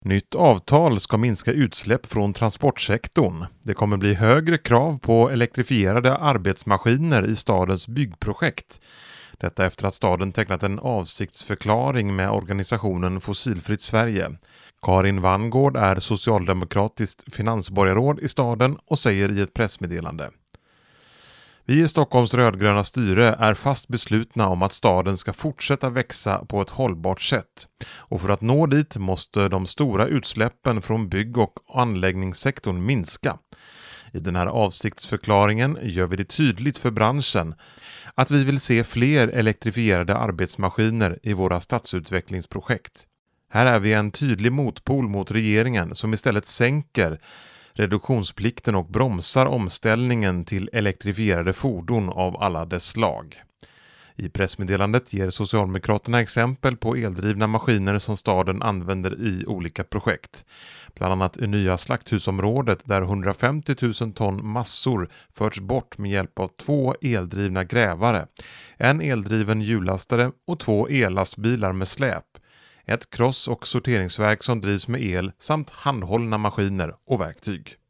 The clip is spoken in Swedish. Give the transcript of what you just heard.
Nytt avtal ska minska utsläpp från transportsektorn. Det kommer bli högre krav på elektrifierade arbetsmaskiner i stadens byggprojekt. Detta efter att staden tecknat en avsiktsförklaring med organisationen Fossilfritt Sverige. Karin Vangård är socialdemokratiskt finansborgarråd i staden och säger i ett pressmeddelande: Vi i Stockholms rödgröna styre är fast beslutna om att staden ska fortsätta växa på ett hållbart sätt. Och för att nå dit måste de stora utsläppen från bygg- och anläggningssektorn minska. I den här avsiktsförklaringen gör vi det tydligt för branschen att vi vill se fler elektrifierade arbetsmaskiner i våra stadsutvecklingsprojekt. Här är vi en tydlig motpol mot regeringen som istället sänker reduktionsplikten och bromsar omställningen till elektrifierade fordon av alla dess slag. I pressmeddelandet ger Socialdemokraterna exempel på eldrivna maskiner som staden använder i olika projekt. Bland annat i nya slakthusområdet där 150 000 ton massor förts bort med hjälp av 2 eldrivna grävare, en eldriven hjullastare och 2 ellastbilar med släp, ett kross- och sorteringsverk som drivs med el samt handhållna maskiner och verktyg.